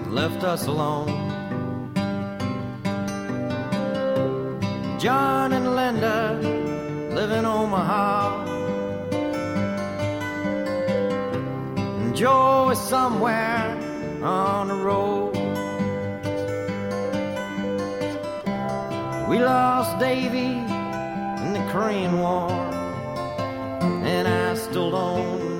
left us alone. John and Linda live in Omaha, and Joe is somewhere on the road. We lost Davy in the Korean War, and I still don't